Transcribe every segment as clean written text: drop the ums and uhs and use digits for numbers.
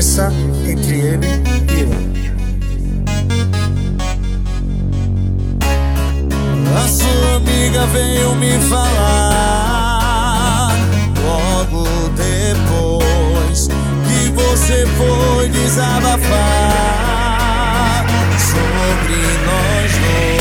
diferença entre ele e eu. A sua amiga veio me falar logo depois que você foi desabafar sobre nós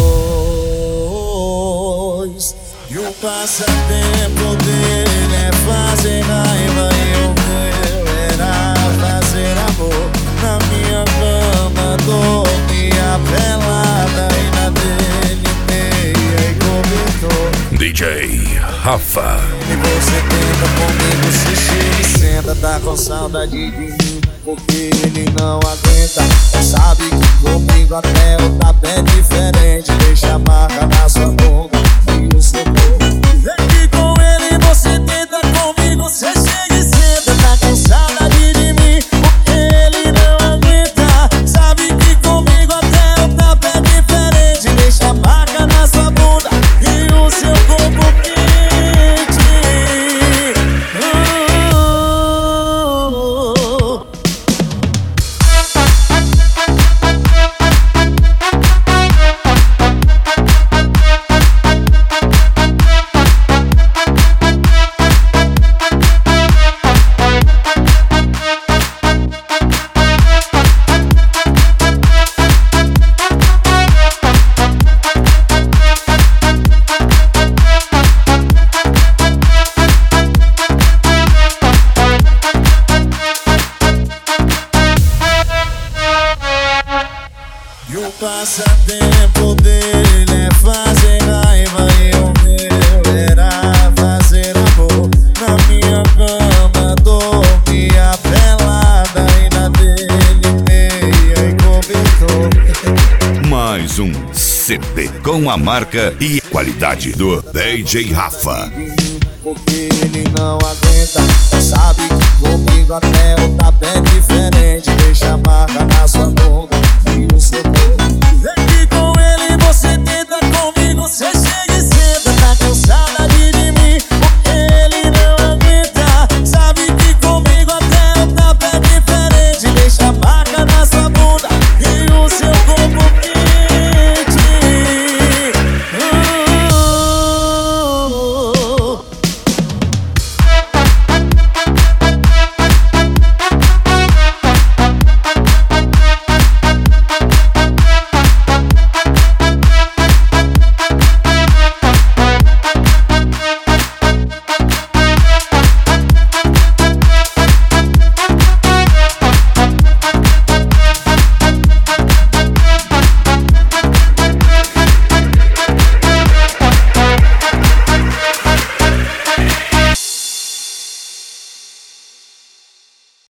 dois. E o passatempo dele é fazer raiva e o meu era fazer amor. Na minha cama dormia pelada e na dele meia e cobertor. DJ Rafa. E você tenta comigo, você chega e senta. Tá com saudade de mim, porque ele não aguenta. Sabe que comigo até o tapete é diferente. Deixa a marca na sua bunda e o seu corpo. É que com ele você tenta, comigo você chega e senta. Tá com saudade de mim, porque ele não aguenta. Sabe que comigo até o tapete é diferente. Deixa a marca na sua bunda e o seu corpo quente. E o passatempo dele é fazer raiva e o meu era fazer amor. Na minha cama dormia pelada e na dele meia e cobertor. Mais um CD com a marca e qualidade do DJ Rafa. Porque ele não aguenta. Sabe que comigo até o tapete é diferente. Deixa a marca na sua boca